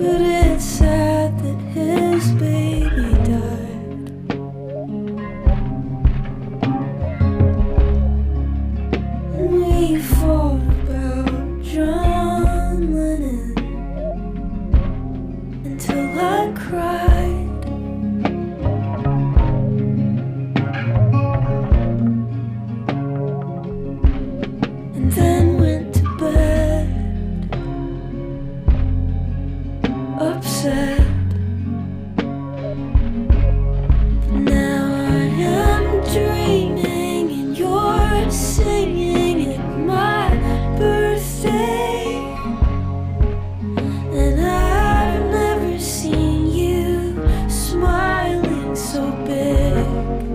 but it's sad that his baby died. And we fought about John Lennon until I cried. And then went to bed upset. But now I am dreaming and you're singing at my birthday. And I've never seen you smiling so big.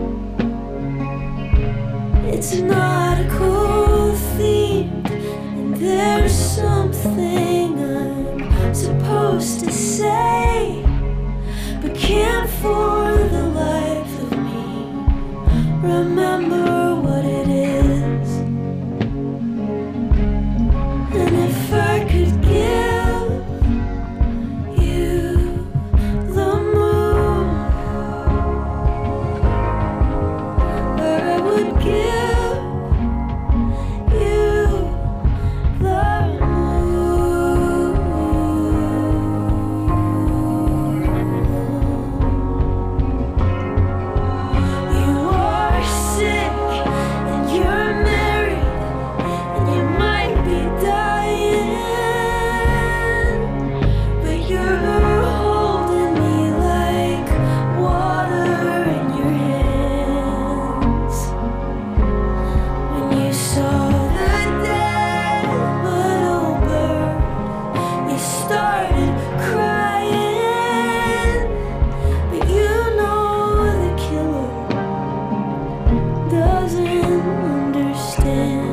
It's not a cool theme, and there's something I'm supposed to say, but can't for the life of me remember what it is. And if I could give you the moon, I would give you the moon. You are sick and you're married and you might be dying, but you're holding me like water in your hands. When you saw the dead little bird, you started crying, but you know the killer doesn't understand.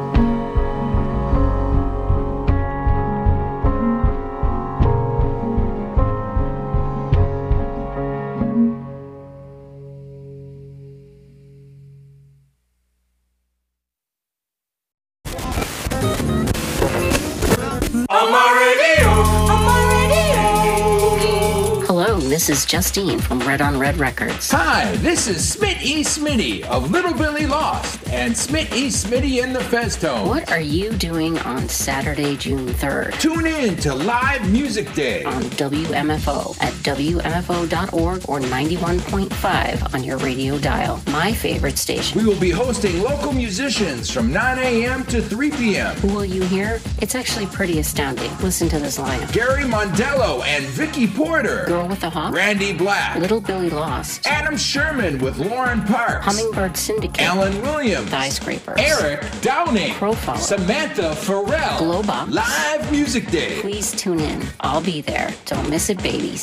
Hello, this is Justine from Red on Red Records. Hi, this is Smit E. Smitty of Little Billy Lost and Smit E. Smitty in the Feztone. What are you doing on Saturday, June 3rd? Tune in to Live Music Day On WMFO at WMFO.org or 91.5 on your radio dial. My favorite station. We will be hosting local musicians from 9 a.m. to 3 p.m. Who will you hear? It's actually pretty astounding. Listen to this lineup. Gary Mondello and Vicky Porter. Girl with a Hawk. Randy Black. Little Billy Lost. Adam Sherman with Lauren Parks. Hummingbird Syndicate. Alan Williams. Thigh Scrapers. Eric Downing. Profile. Samantha Farrell. Glowbox. Live Music Day. Please tune in. I'll be there. Don't miss it, babies.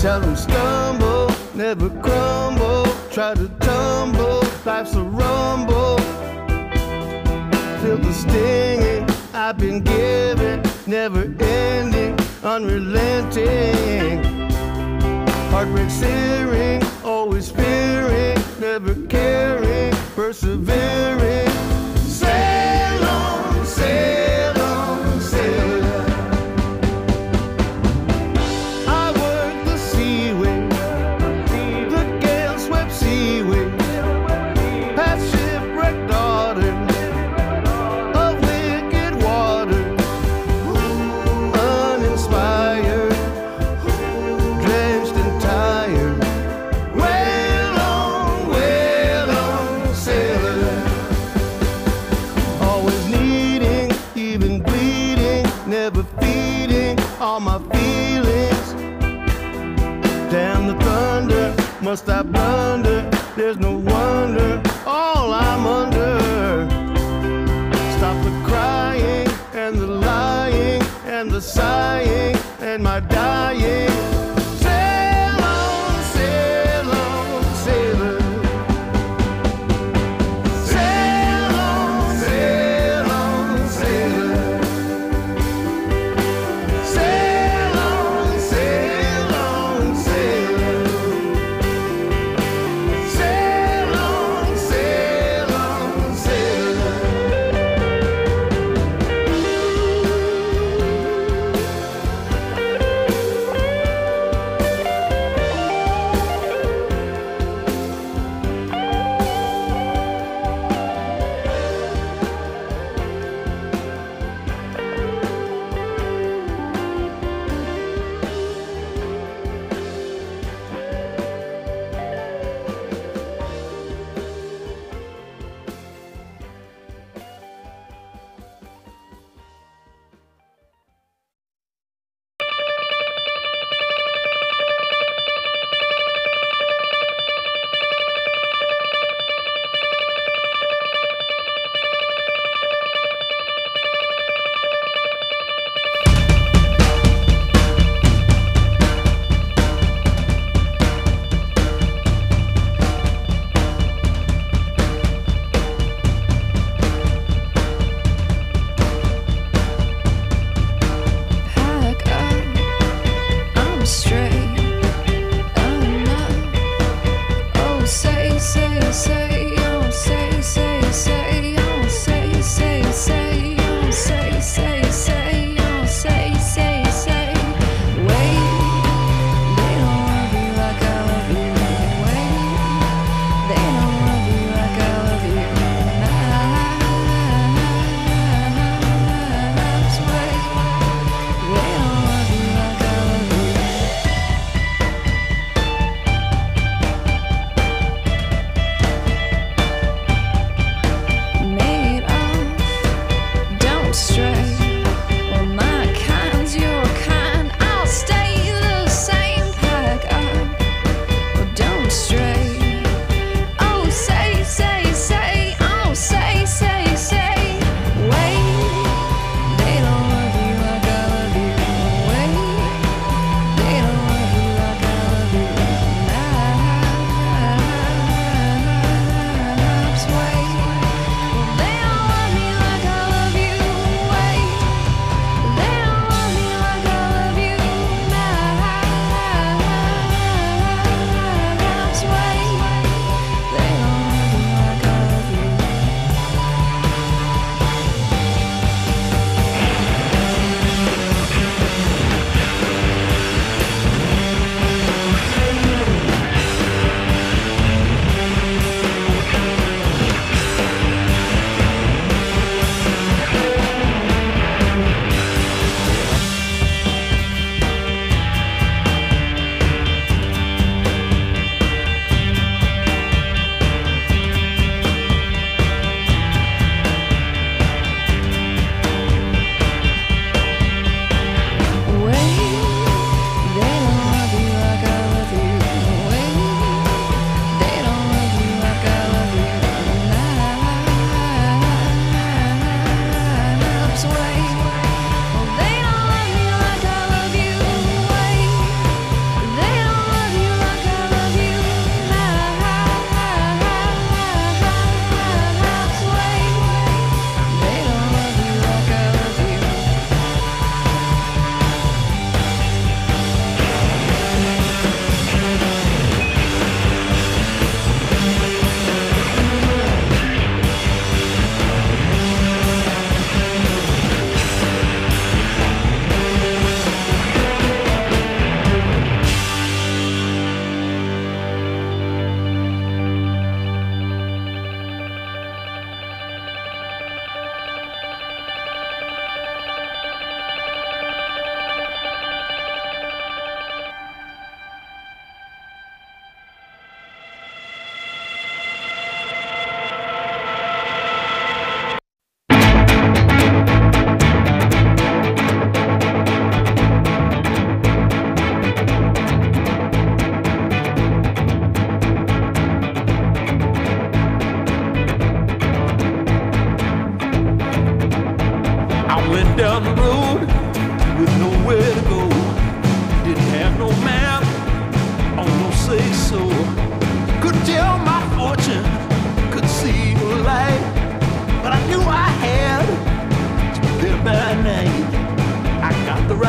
Tell them stumble, never crumble. Try to tumble, life's a rumble. Feel the stinging I've been given, never ending, unrelenting. Heartbreak searing, always fearing, never caring, persevering. Sail on, sail on, sail on. I work the seaway, the gale swept seaway, past shipwrecked daughter of wicked water, uninspired, drenched and tired. Wail on, sailor. Always needing, even bleeding, never feeding all my feelings. Damn the thunder, must I blunder? There's no wonder, all I'm under. Stop the crying and the lying and the sighing and my dying. Sail on, sailor. Sail on, sailor. Sail on, sailor. Sail on, sailor.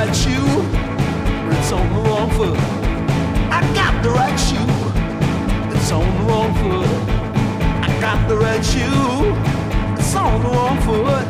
right shoe, but it's on the wrong foot. I got the right shoe, it's on the wrong foot. I got the right shoe, it's on the wrong foot.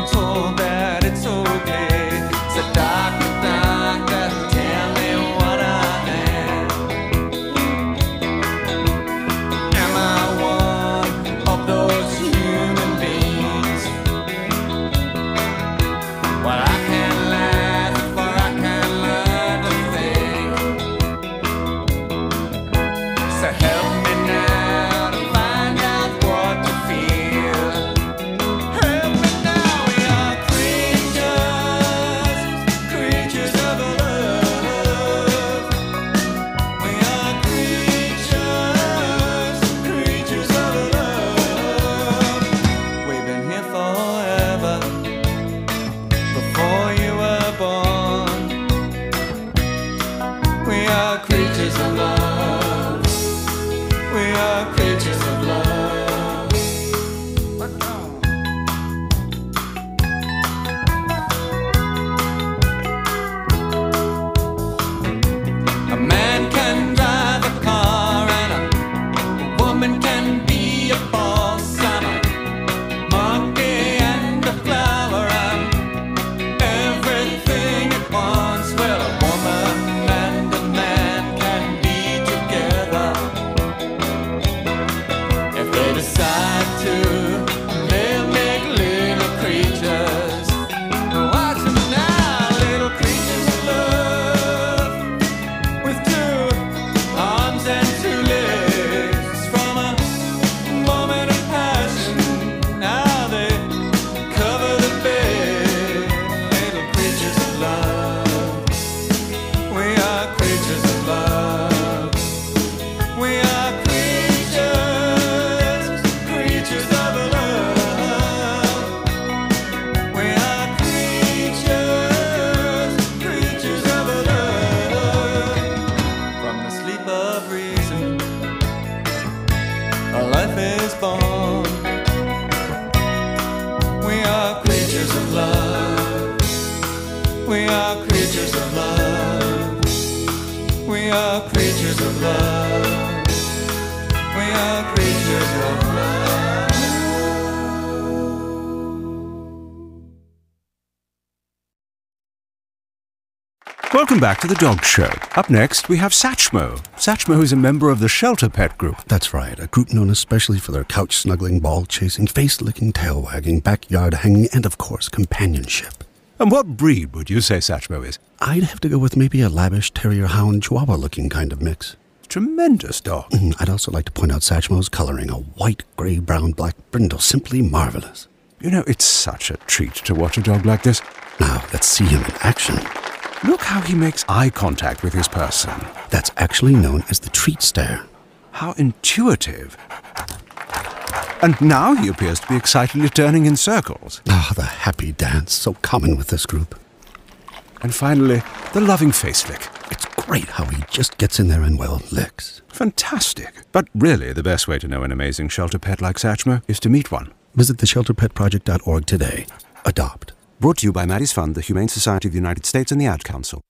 What love. We are creatures of love. Welcome back to the Dog Show. Up next, we have Satchmo. Satchmo is a member of the Shelter Pet Group. That's right, a group known especially for their couch-snuggling, ball-chasing, face-licking, tail-wagging, backyard-hanging, and, of course, companionship. And what breed would you say Satchmo is? I'd have to go with maybe a lavish terrier-hound chihuahua-looking kind of mix. Tremendous dog. I'd also like to point out Satchmo's coloring, a white, gray, brown, black brindle, simply marvelous. You know, it's such a treat to watch a dog like this. Now, let's see him in action. Look how he makes eye contact with his person. That's actually known as the treat stare. How intuitive. And now he appears to be excitedly turning in circles. Ah, the happy dance, so common with this group. And finally, the loving face lick. It's great how he just gets in there and, well, licks. Fantastic. But really, the best way to know an amazing shelter pet like Satchmo is to meet one. Visit theshelterpetproject.org today. Adopt. Brought to you by Maddie's Fund, the Humane Society of the United States, and the Ad Council.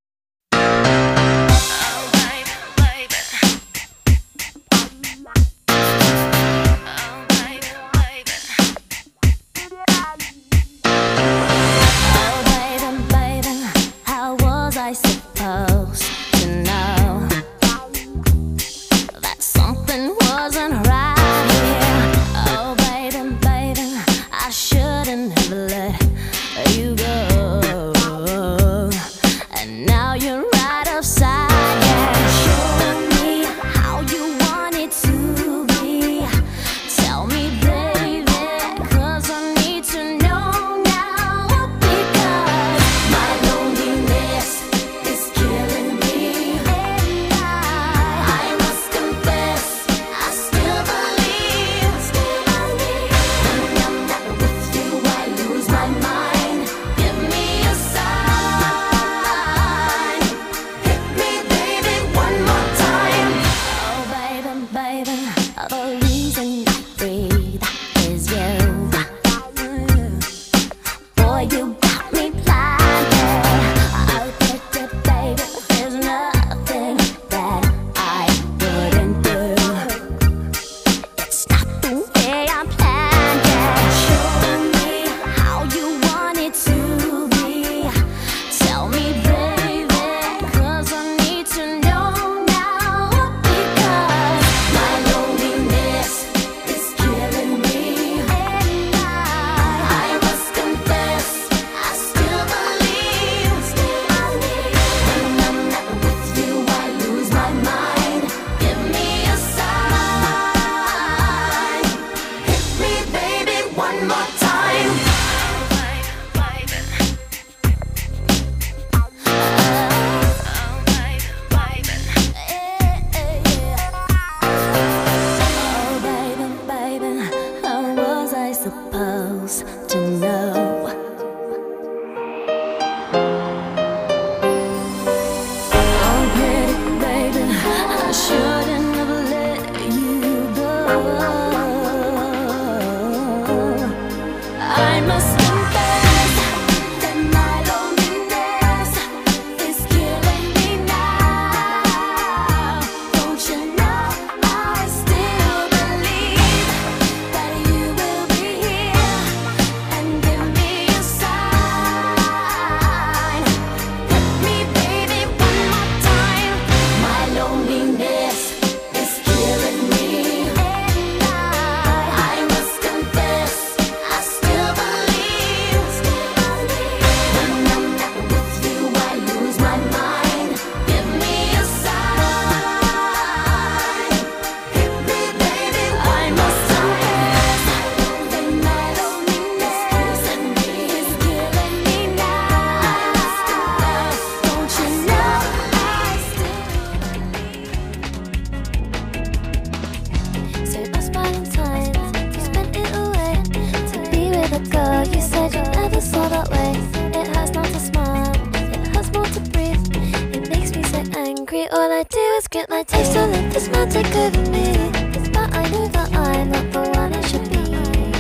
All I do is get my taste to let this man take over me. But I know that I'm not the one I should be.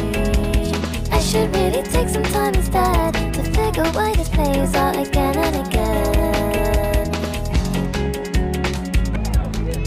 I should really take some time instead to figure why this plays out again and again.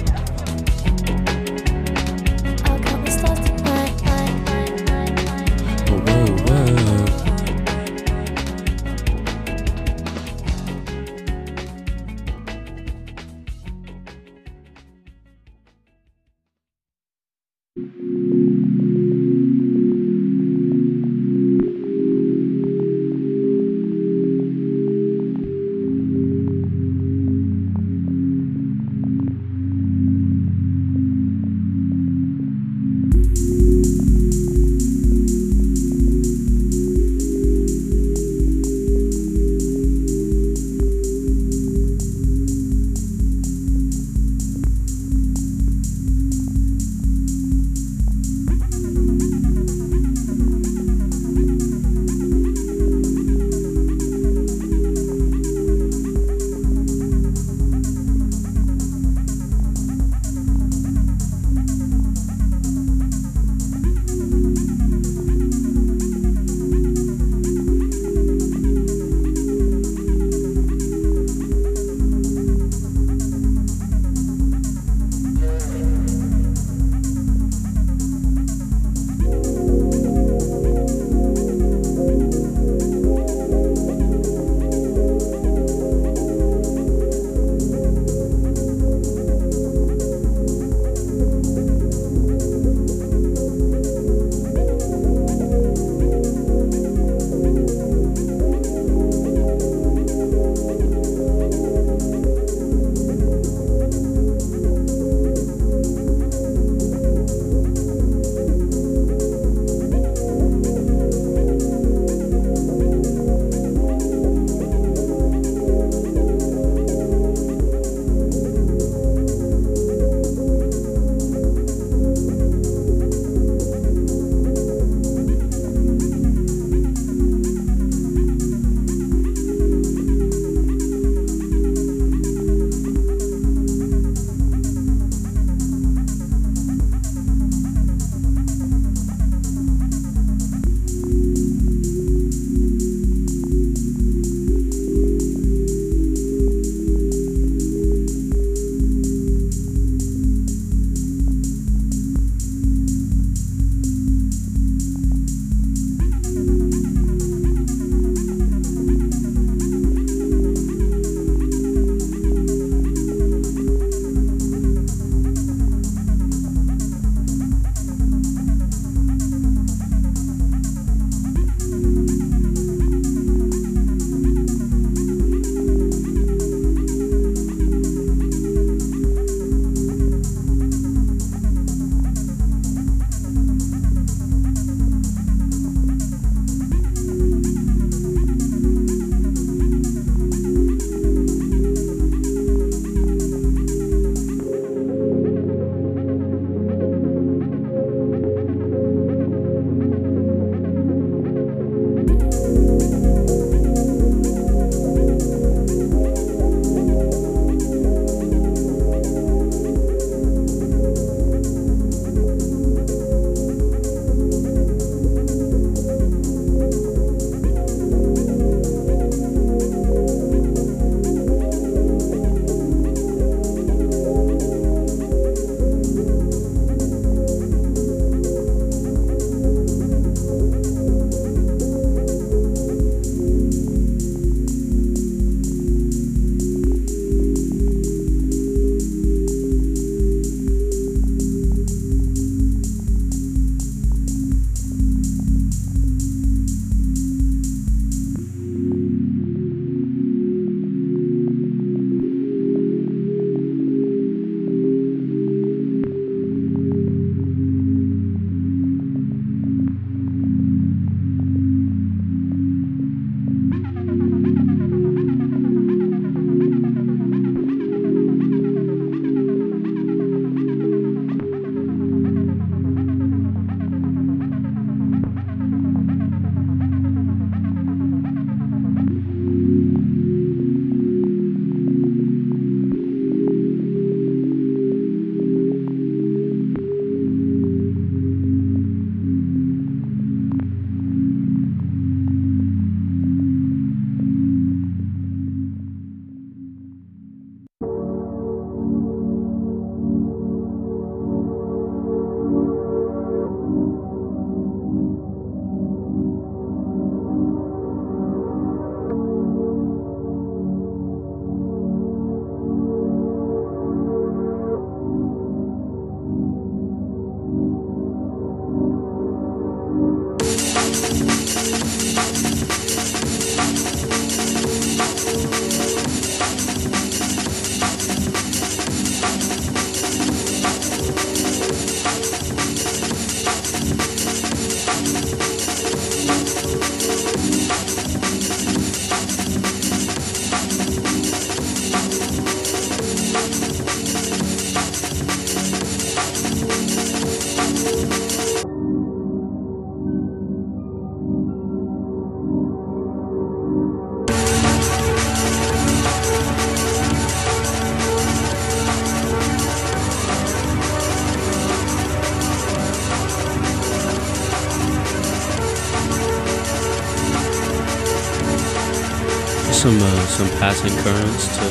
Just some passing currents to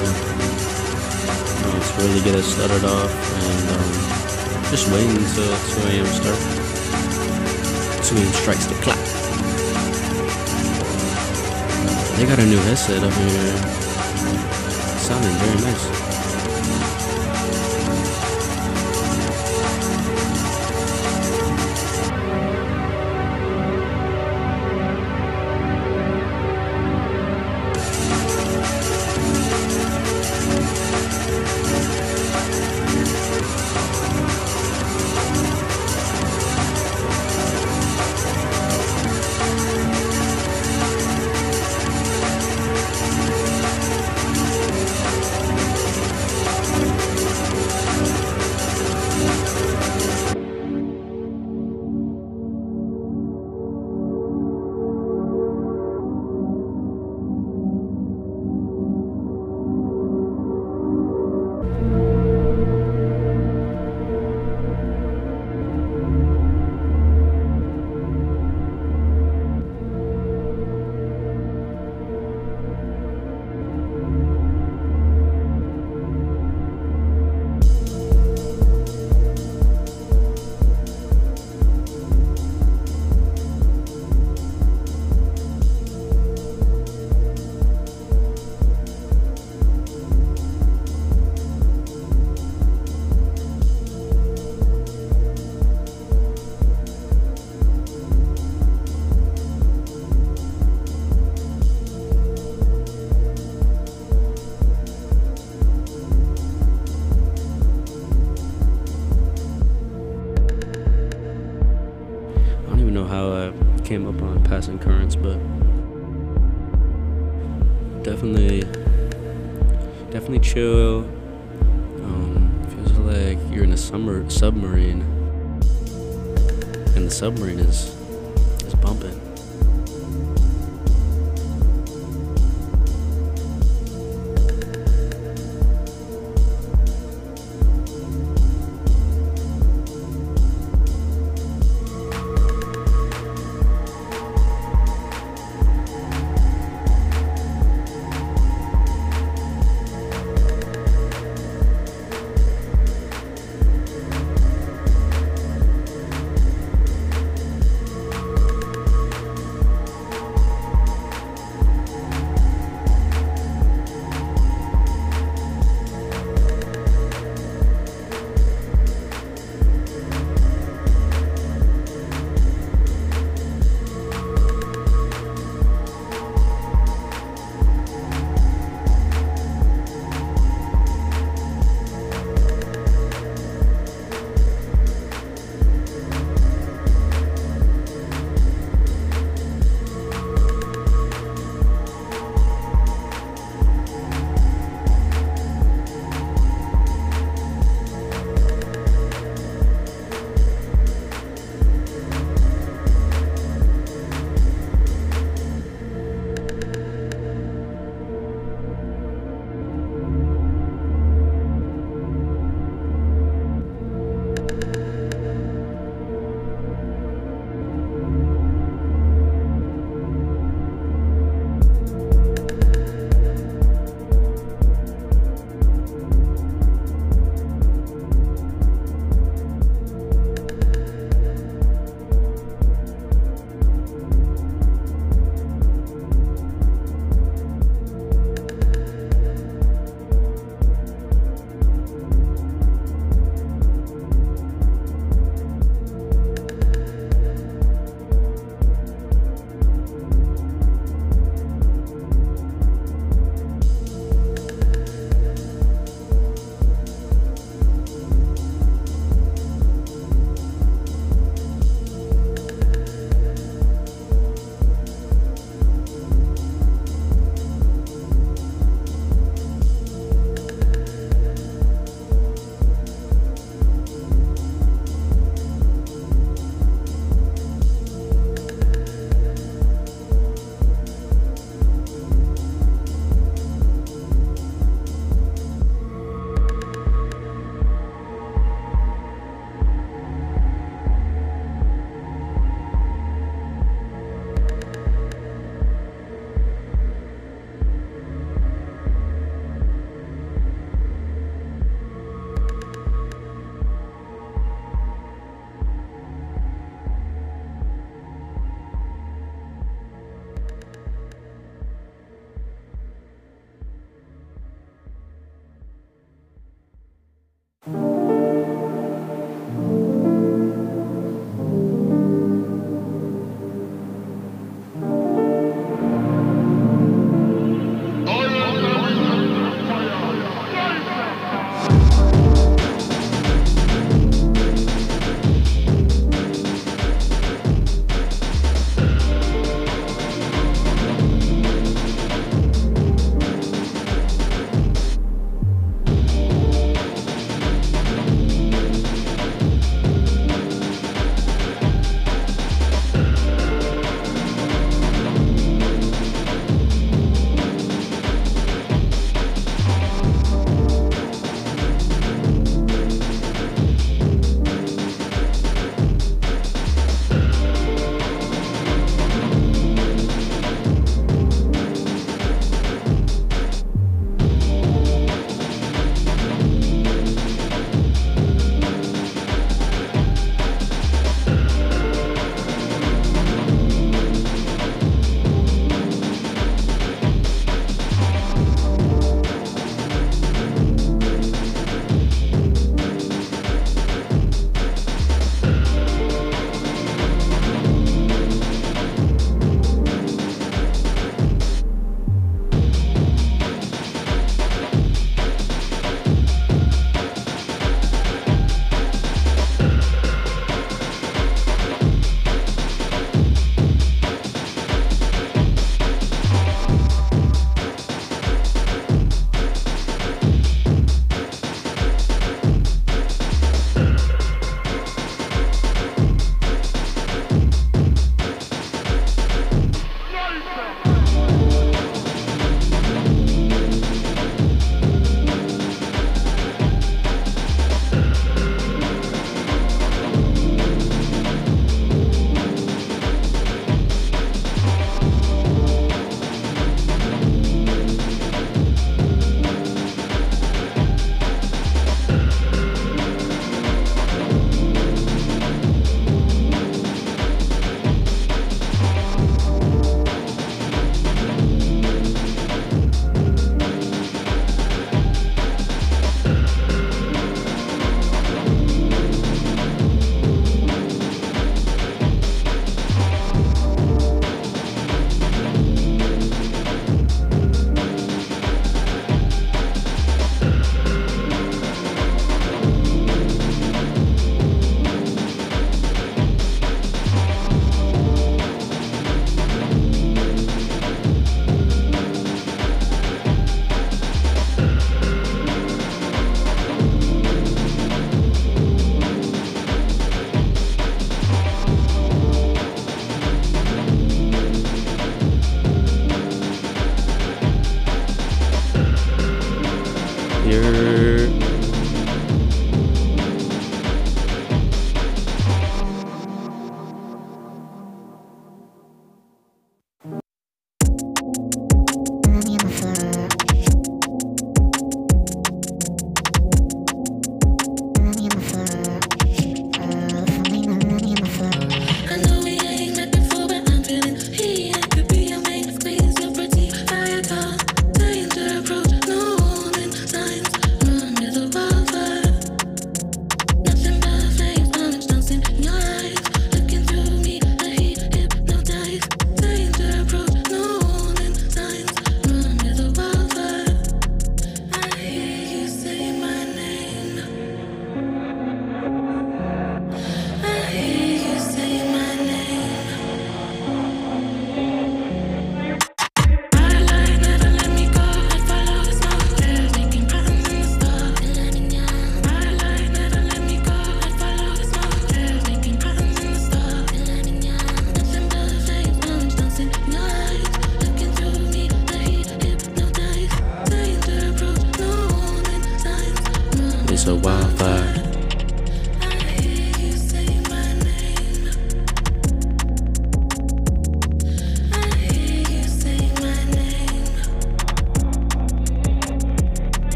really get us started off, and just waiting until 2 a.m. start. 2 a.m. strikes the clock. They got a new headset up here. Sounding very nice. Came up on passing currents, but definitely chill. Feels like you're in a submarine, and the submarine is bumping.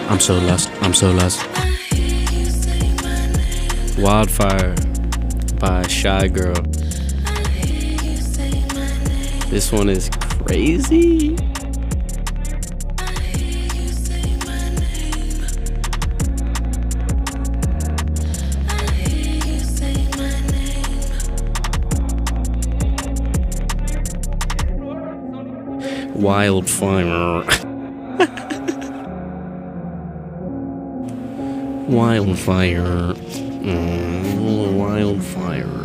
I'm so lost. I'm so lost. Wildfire by Shy Girl. This one is crazy. Wildfire. Wildfire. Wildfire.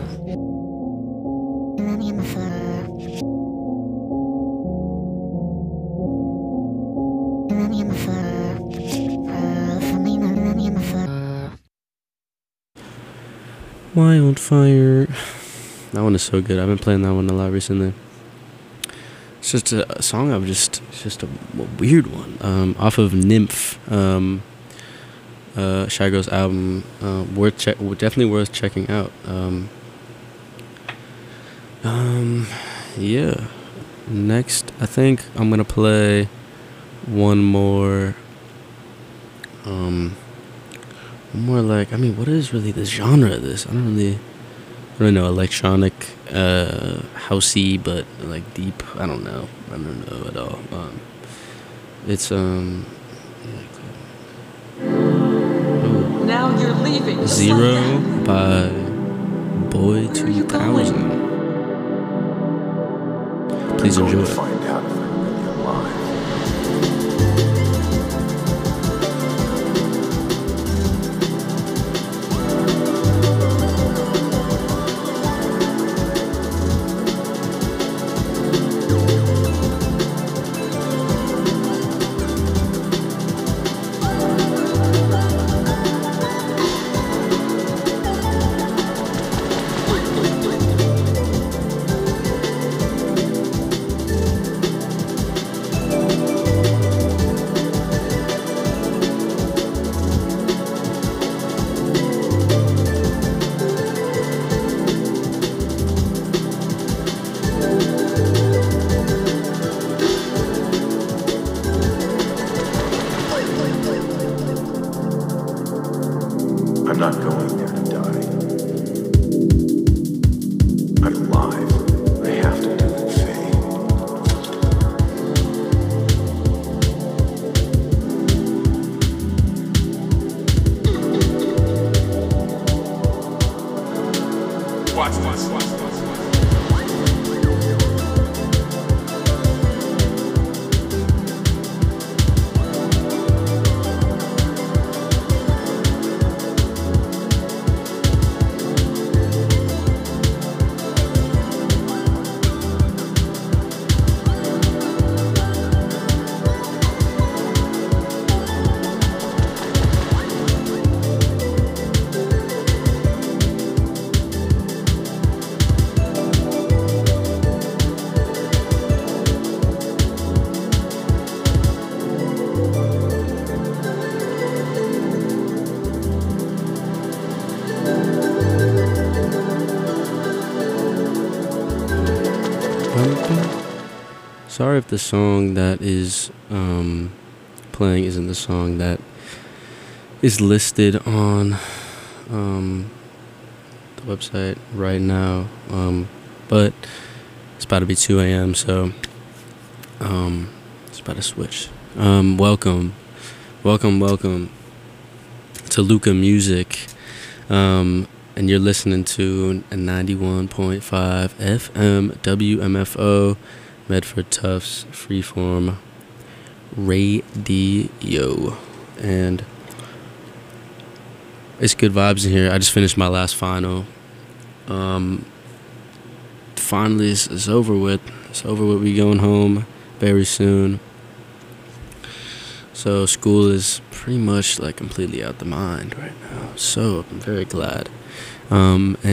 Wildfire. That one is so good. I've been playing that one a lot recently. It's just a song it's just a weird one. Off of Nymph, Shy Girl's album. Definitely worth checking out. Yeah. Next, I think I'm gonna play one more. What is really the genre of this? I don't really know. Electronic, housey, but like deep. I don't know at all. It's Now you're leaving. Zero by Boy 2000. Please enjoy. Find out if I'm really alive. I'm not going there to die. I'm alive. I have to do it, Faye. Watch. Sorry if the song that is playing isn't the song that is listed on the website right now, but it's about to be 2 a.m. so it's about to switch. Welcome to Luca Music, and you're listening to a 91.5 FM WMFO Medford Tufts Freeform Radio, and it's good vibes in here. I just finished my last final. Finally, it's over with. We going home very soon. So school is pretty much like completely out the mind right now. So I'm very glad. And